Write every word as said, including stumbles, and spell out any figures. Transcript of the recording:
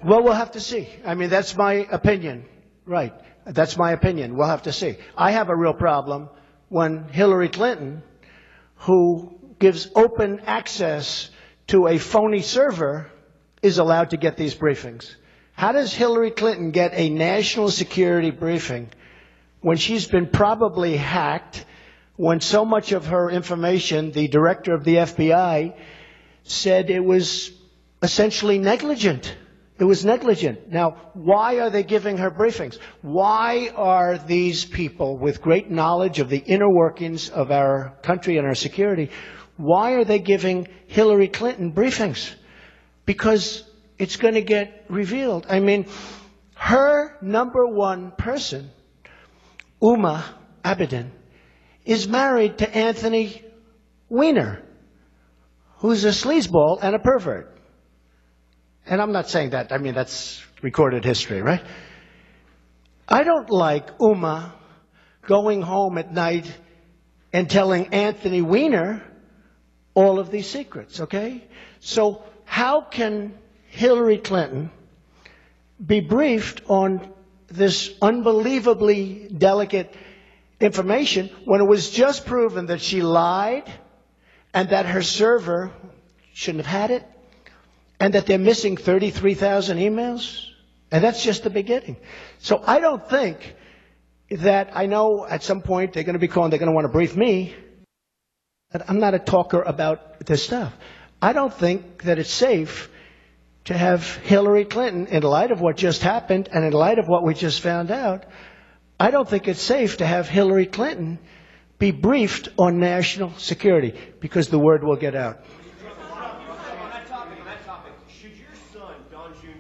Well, we'll have to see. I mean, that's my opinion. Right. That's my opinion. We'll have to see. I have a real problem when Hillary Clinton, who gives open access to a phony server, is allowed to get these briefings. How does Hillary Clinton get a national security briefing when she's been probably hacked, when so much of her information, the director of the F B I said it was essentially negligent? It was negligent. Now, why are they giving her briefings? Why are these people with great knowledge of the inner workings of our country and our security, why are they giving Hillary Clinton briefings? Because it's going to get revealed. I mean, her number one person, Huma Abedin, is married to Anthony Weiner, who's a sleazeball and a pervert. And I'm not saying that. I mean, that's recorded history, right? I don't like Huma going home at night and telling Anthony Weiner all of these secrets, okay? So how can Hillary Clinton be briefed on this unbelievably delicate information when it was just proven that she lied and that her server shouldn't have had it and that they're missing thirty-three thousand emails? And that's just the beginning. So I don't think that, I know at some point they're going to be calling, they're going to want to brief me, but I'm not a talker about this stuff. I don't think that it's safe to have Hillary Clinton, in light of what just happened and in light of what we just found out, I don't think it's safe to have Hillary Clinton be briefed on national security, because the word will get out.